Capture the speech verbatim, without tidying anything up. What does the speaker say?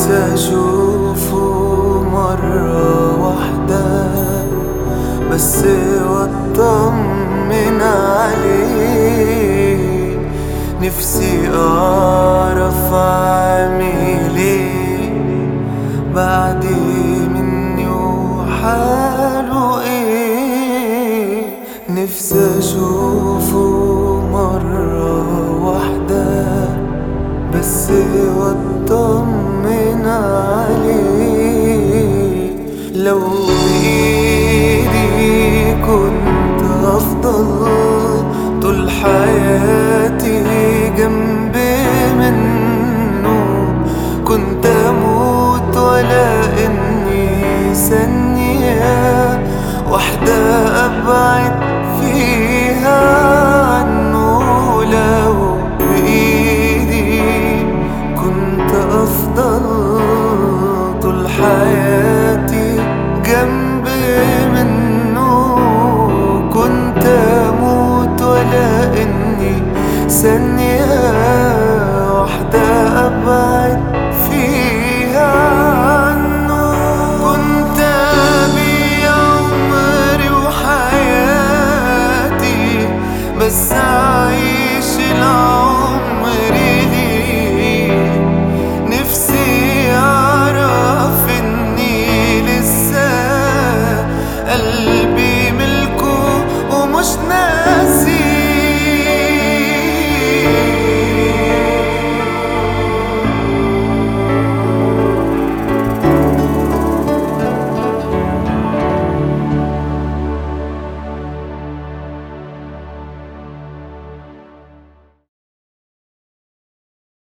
نفسي أشوفه مرة واحدة بس واطمن عليه. نفسي أعرف عامل ايه بعدي مني وحاله ايه. نفسي أشوفه مرة واحدة بس واطمن عليه. لو بإيدي كنت أفضل طول حياتي جنب منه، كنت أموت ولا إني ثانية واحدة أبعد